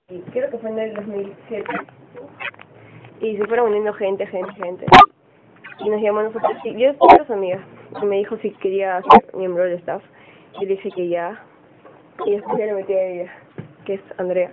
y creo que fue en el 2007. Y se fueron uniendo gente. Y nos llamó a nosotros, y yo tengo a su amiga, y me dijo si quería ser miembro del staff. Y le dije que ya, y después ya le metí a ella, que es Andrea.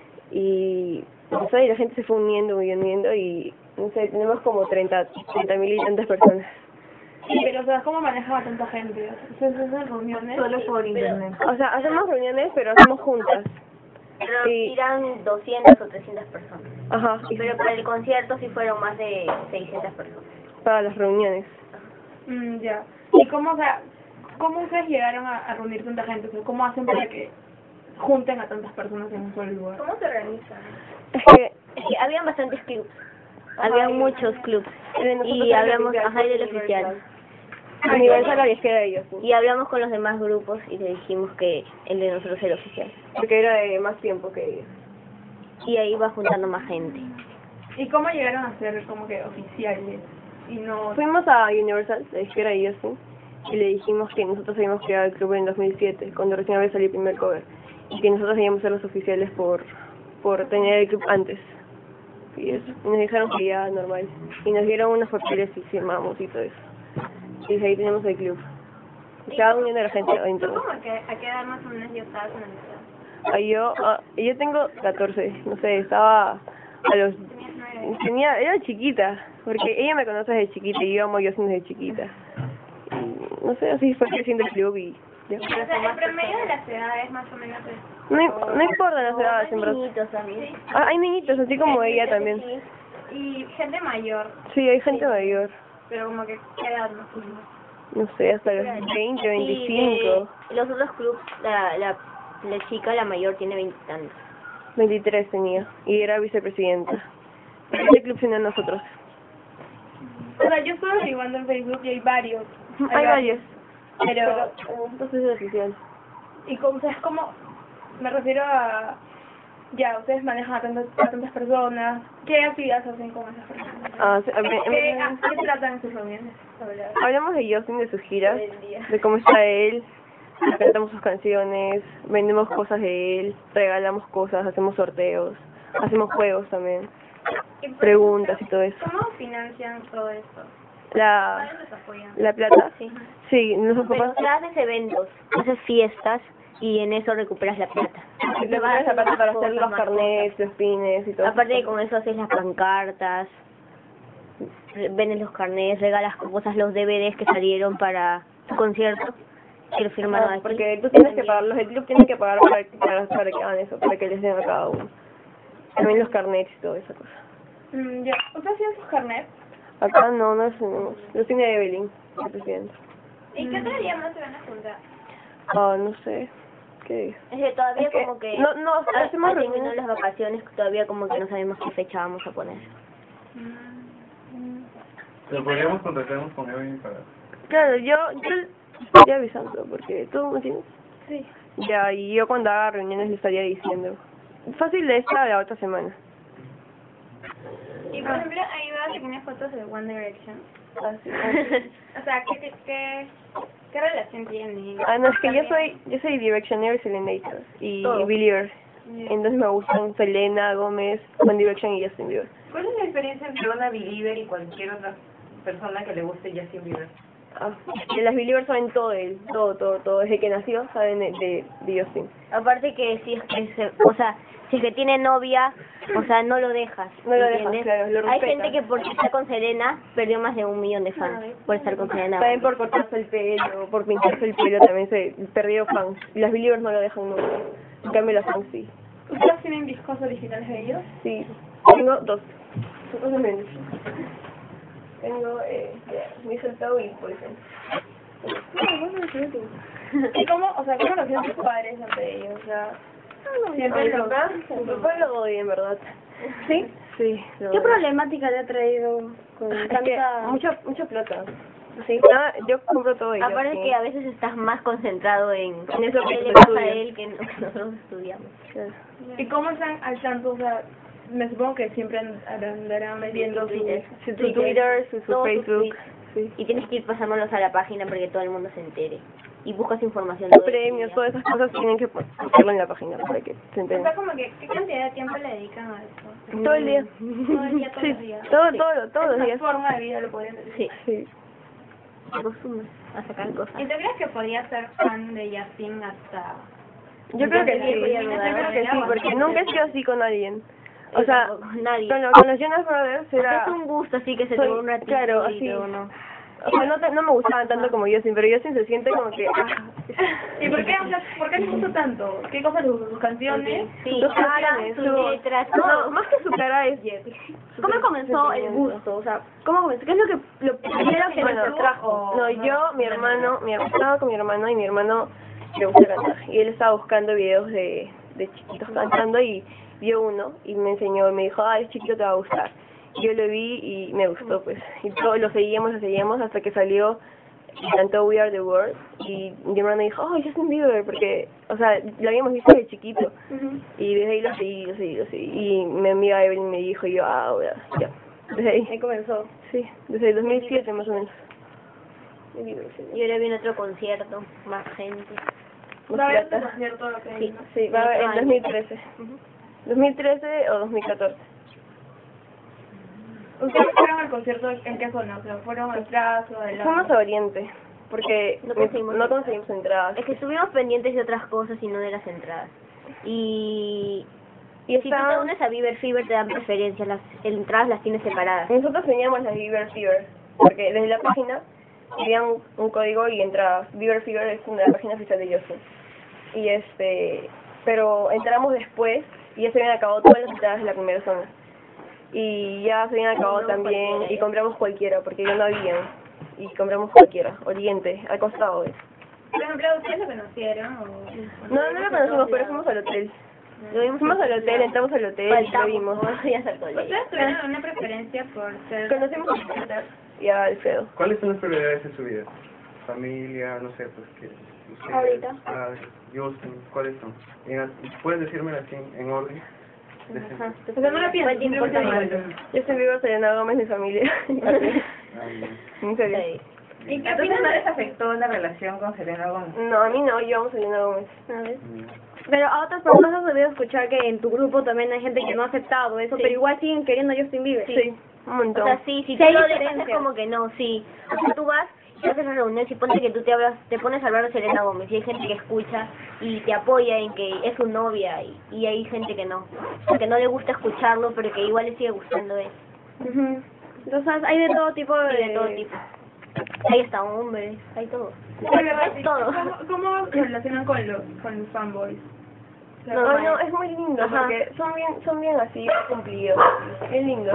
Y empezó, y la gente se fue uniendo, y no sé, tenemos como 30.000 y tantas personas. Sí, pero o sea, ¿cómo manejaba tanta gente? ¿Se hacen reuniones? Solo por internet. O sea, hacemos reuniones, pero hacemos juntas. Pero Sí. irán 200 o 300 personas. Ajá, Pero para el concierto sí fueron más de 600 personas. para las reuniones. Ya. ¿Y cómo, o sea, cómo ustedes llegaron a reunir tanta gente? O sea, ¿cómo hacen para que junten a tantas personas en un solo lugar? ¿Cómo se organizan? Es que Habían bastantes clubs. Ajá, Habían y- muchos clubs. el de nosotros Y era el hablamos, oficial, ajá, y del Universal. oficial. Universal había que era de ellos, sí. Y hablamos con los demás grupos y le dijimos que el de nosotros era oficial. Porque era de más tiempo que ellos. Y ahí va juntando más gente. ¿Y cómo llegaron a ser como que oficiales? Y no... Fuimos a Universal, la disquera de ellos, sí, y le dijimos que nosotros habíamos creado el club en 2007, cuando recién había salido el primer cover, y que nosotros debíamos ser los oficiales por tener el club antes. Y eso, y nos dijeron que ya, normal. Y nos dieron unos papeles y firmamos y todo eso. Y desde ahí tenemos el club. Y cada unión de la gente a internet. ¿A qué edad más o menos yo estaba con el Yo tengo 14, no sé, estaba a los... era chiquita, porque ella me conoce desde chiquita y yo amo yo desde chiquita. Y, no sé, así fue creciendo el club y ya. O sea, el promedio de las edades más o menos es... No importa las edades, en verdad. niñitos también. Hay niñitos, así como ella también. Y gente mayor, Sí, hay gente mayor, pero como que ¿qué edad más o menos? no sé, hasta los 20, 25, Sí, los otros clubs, la chica, la mayor, tiene 20 años. 23 tenía, y era vicepresidenta. Este club tenía nosotros. O sea, yo estoy averiguando en Facebook y hay varios. Hay varios. Pero, Entonces es oficial. y como, o sea, es como, me refiero a, ya, ustedes manejan a tantas personas, ¿qué actividades hacen con esas personas? ¿Qué tratan en sus reuniones? Hablamos de Justin, de sus giras, Todo el día. de cómo está él, cantamos sus canciones, vendemos cosas de él, regalamos cosas, hacemos sorteos, hacemos juegos también, preguntas y todo eso. ¿Cómo financian todo esto? La ¿Cómo les apoyan? plata, Sí. sí, nuestros Pero papás, haces eventos, haces fiestas y en eso recuperas la plata. le ponen esa plata para hacer los carnets, los pines y todo. Aparte de con eso haces las pancartas, vendes los carnets, regalas cosas, los DVDs que salieron para tu concierto, que lo firmaron aquí. Porque tú tienes que pagar, los del club tienen que pagar para que hagan eso, para que les den a cada uno. También los carnets y toda esa cosa. Ya, ¿ustedes hacían sus carnets? Acá no los tenemos, los tiene Evelyn, el presidente. ¿Y qué otro día más se van a juntar? No sé, ¿qué es? Es que todavía Es que como que no, hacemos terminó reuniones. las vacaciones, todavía como que no sabemos qué fecha vamos a poner. Pero podríamos contactarnos con Evelyn para... Claro, yo estaría avisando, porque tú me entiendes. Sí. Ya, y yo cuando haga reuniones le estaría diciendo. Fácil de esta a la otra semana. Y por ejemplo, ahí veo que tiene fotos de One Direction. Así. O sea, ¿qué relación tienen? No, es que yo soy Directioner y Selenator y Todo. Believer. Entonces me gustan Selena, Gómez, One Direction y Justin Bieber. ¿Cuál es la diferencia entre una Believer y cualquier otra persona que le guste Justin Bieber? De las Believers saben todo de él, todo. Desde que nació saben de Justin. Aparte que si es que o sea, si es que tiene novia, o sea, no lo dejas. No lo dejas, ¿entiendes? claro, lo Hay respetas. gente que porque está con Serena perdió más de 1 millón de fans por estar con Serena. También por cortarse el pelo, por pintarse el pelo también se perdió fans. Y las Believers no lo dejan nunca. En cambio los fans sí. ¿Ustedes tienen discos originales de ellos? Sí, tengo 2. Son cosas menos. Tengo Mistletoe y Poison. ¿Y cómo, o sea, cómo lo hacían sus padres entre ellos? O sea, siempre Mi lo... papá lo odia, en verdad. ¿Sí? Sí, lo ¿Qué odia. problemática le ha traído con Es que tanta... mucha plata. Sí, yo compro todo ello. Aparte sí. que a veces estás más concentrado en eso que qué tú le pasa a estudias. él que nosotros estudiamos. Claro. ¿Y cómo están al tanto? O sea, me supongo que siempre andarán viendo su... Twitter. Su Twitter, su Todos sus Facebook. tweets. Sí. Y tienes que ir pasándolos a la página para que todo el mundo se entere. y buscas información de premios, todas esas cosas tienen que ponerlo en la página para que se O enteren. sea, como que, ¿qué cantidad de tiempo le dedican a eso? Todo el día. Todo el día, todos Sí, los días. todos Es los una días. forma de vida, lo podrían decir. Sí, Sí. te acostumbras a sacar cosas. ¿Y tú crees que podía ser fan de Justin hasta...? Yo creo que sí, Yo yo creo que sí, porque nunca he sido así con alguien. O Yo sea, tampoco, nadie. con los Jonas Brothers O sea, era... es un gusto así que se soy- tomó un ratito claro, y así. luego no. O sea, no me gustaban tanto como Justin, pero Justin se siente como que... ¿Y por qué? O sea, ¿por qué les gusta tanto? ¿Qué cosas les gustan? ¿Sus canciones? Sí, sus cara, canciones, sus su- letras, No, todo. más que su cara es... ¿Cómo comenzó el gusto? O sea, ¿cómo comenzó? ¿Qué es lo primero que Bueno, te trajo? no, yo, mi hermano, estaba con mi hermano y mi hermano le gusta cantar. Y él estaba buscando videos de chiquitos cantando y vio uno y me enseñó y me dijo, es chiquito, te va a gustar. Yo lo vi y me gustó, pues. Y todos lo seguíamos hasta que salió y cantó We Are The World. Y mi hermano dijo, Justin Bieber, porque, o sea, lo habíamos visto desde chiquito. Y desde ahí lo seguí. Y mi amiga Evelyn me dijo, y yo, bueno, ya. Desde ahí. Ahí comenzó. Sí, desde el 2007 más o menos. Y ahora viene otro concierto, más gente. ¿Va a haber otro plata. concierto que Sí. Sí, va a haber en 2013. 2013 o 2014. ¿Ustedes fueron al concierto en qué zona? O sea, ¿fueron atrás o adelante? Fuimos a Oriente, porque No conseguimos no conseguimos entradas. Es que estuvimos pendientes de otras cosas y no de las entradas. Y Y si tú te unes a Bieber Fever te dan preferencias, las entradas las tienes separadas. nosotros teníamos las Bieber Fever, porque desde la página había un código y entradas. Bieber Fever es una página oficial de Justin. Y pero entramos después y ya se habían acabado todas las entradas de la primera zona. Y ya se habían acabado también y compramos cualquiera, porque ya no había. Y compramos cualquiera, Oriente, al costado. Por ejemplo, ¿ustedes lo conocieron? O... No lo conocimos, pero fuimos al hotel. Fuimos al hotel, entramos al hotel y lo vimos. Ya saltó el día. ¿Ustedes tuvieron una preferencia por ser...? Conocimos a Peter y a Alfredo. ¿Cuáles son las prioridades en su vida? Familia, no sé, pues que... ustedes, Ahorita. Justin, ¿cuáles son? ¿Puedes decírmelo así en orden? Ajá. O sea, no lo pienso, simplemente digo. Justin Bieber, Selena Gómez, mi familia. En serio. Sí. ¿Y qué Entonces opinas no de les afectó la relación con Selena Gómez. No, a mí no, yo amo a Selena Gómez. A ver. Pero a otras personas has debido escuchar que en tu grupo también hay gente que no ha aceptado eso, pero igual siguen queriendo a Justin Bieber. Sí, un O montón. sea, sí, si Sí tú hay lo dejas es diferencias. como que no, sí. O sea, tú vas y haces la reunión y ponte que tú te pones a hablar de Selena Gómez y hay gente que escucha y te apoya en que es su novia y hay gente que no. O sea, que no le gusta escucharlo, pero que igual le sigue gustando él. Ujú. Entonces hay de todo tipo de... Y de todo tipo. Ahí está hombres, hay todo. es todo. ¿Cómo se relacionan con los fanboys? No, es muy lindo Ajá. porque son bien así, cumplidos, bien lindos.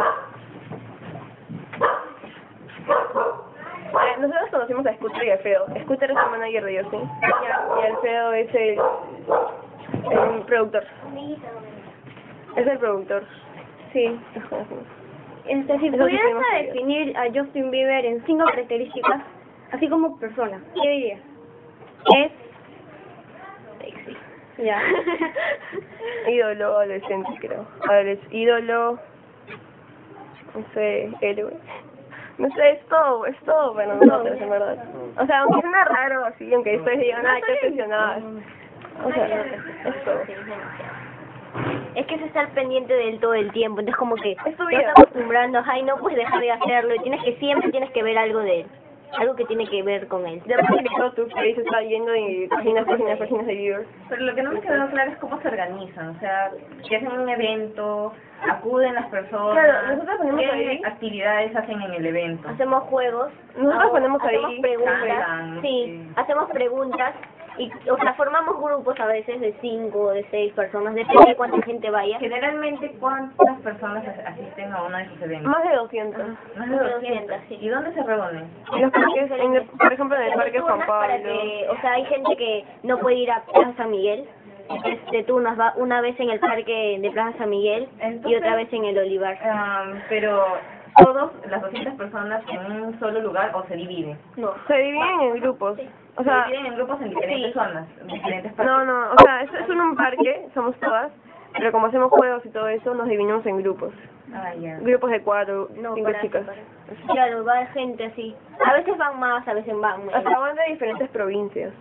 Nosotros conocimos a Scooter y a Alfredo. Scooter es el manager de Justin y Alfredo es el productor. Es el productor. Sí, los conocimos. Si Eso sí pudieras tuvimos que ver. definir a Justin Bieber en 5 características, así como persona, ¿qué dirías? Es... Sexy. Ya. Ídolo, adolescente creo. Ídolo, no sé, héroe. No sé, es todo para nosotros, en verdad. O sea, aunque suena raro así, aunque después digan, qué obsesionada. O sea, es todo. Sí, es demasiado. Es que es estar pendiente de él todo el tiempo, entonces como que Es tu te vida. vas acostumbrando, ay, no puedes dejar de hacerlo, y siempre tienes que ver algo de él, algo que tiene que ver con él. Ya porque tu face está yendo y páginas de viewers. Pero lo que no me quedó claro es cómo se organizan, o sea, que hacen un evento, acuden las personas, Claro, nosotros ponemos ¿qué ahí- actividades hacen en el evento? Hacemos juegos, Nosotros ponemos hacemos ahí, preguntas, cantan, sí, sí. hacemos preguntas, y o sea, formamos grupos a veces de 5 o de 6 personas, depende de cuánta gente vaya. Generalmente, ¿cuántas personas asisten a uno de esos eventos? Más de 200. Más de 200. sí. ¿Y dónde se reúnen? En los parques, por ejemplo, en el Parque Juan Turnas para Pablo. que, o sea, hay gente que no puede ir a Plaza San Miguel, entonces te turnas, va una vez en el parque de Plaza San Miguel y Entonces, otra vez en el Olivar. Pero todos, las 200 personas en un solo lugar o se dividen. No. Se dividen en grupos. O sea, se dividen en grupos en diferentes sí. zonas, en diferentes partes. no, o sea, es en un parque, somos todas, pero como hacemos juegos y todo eso, nos dividimos en grupos. Ah, ya. Grupos de 4, No, 5 para chicas. separar. Claro, va gente así. A veces van más, a veces van menos. Hasta van de diferentes provincias.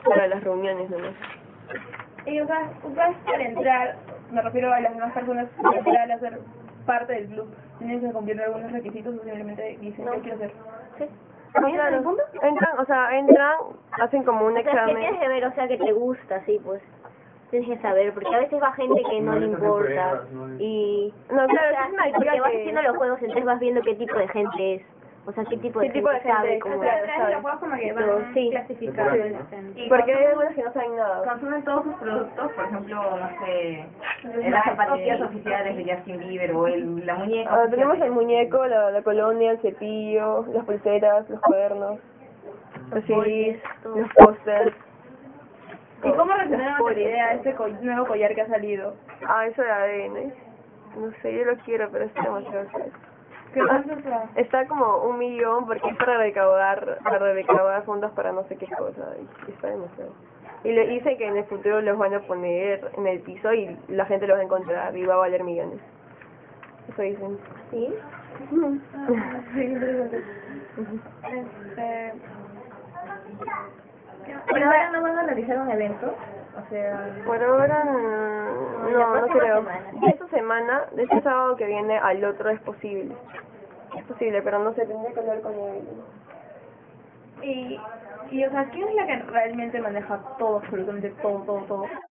para las reuniones nomás. Y o sea, ustedes para entrar, me refiero a las demás personas, para entrar a ser parte del club, tienen que cumplir algunos requisitos o simplemente dicen yo quiero ser. Sí. No, claro, entran, hacen como un O sea, que examen. tienes que ver, o sea, que te gusta, sí, pues. Tienes que saber, porque a veces va gente que no le importa. Y... No, claro, o sea, es una porque chica vas que... haciendo los juegos, entonces vas viendo qué tipo de gente es. O sea, qué tipo de gente sabe, O cómo sea, es. detrás de los juegos como que van Sí. clasificados. Y Porque hay algunas que no saben nada. consumen todos sus productos, por ejemplo, no sé, las zapatillas oficiales de Justin Bieber o la muñeca. Ah, tenemos el muñeco, la colonia, el cepillo, las pulseras, los cuadernos, los CDs, los pósters. ¿Y cómo reaccionaron a la idea de este nuevo collar que ha salido? Ah, eso de ADN. No sé, yo lo quiero, pero está demasiado caro. ¿Qué pasa? O sea, Está como 1 millón porque es para recaudar fondos para no sé qué cosa. Y está demasiado. Y le dice que en el futuro los van a poner en el piso y la gente los va a encontrar y va a valer millones. Eso dicen. ¿Sí? sí, interesante. Pero ahora no van a realizar un evento, o sea... Por ahora no creo. De esta semana, de este sábado que viene al otro es posible. Es posible, pero no sé, tendría que hablar con él. Y o sea, ¿quién es la que realmente maneja todo, absolutamente todo?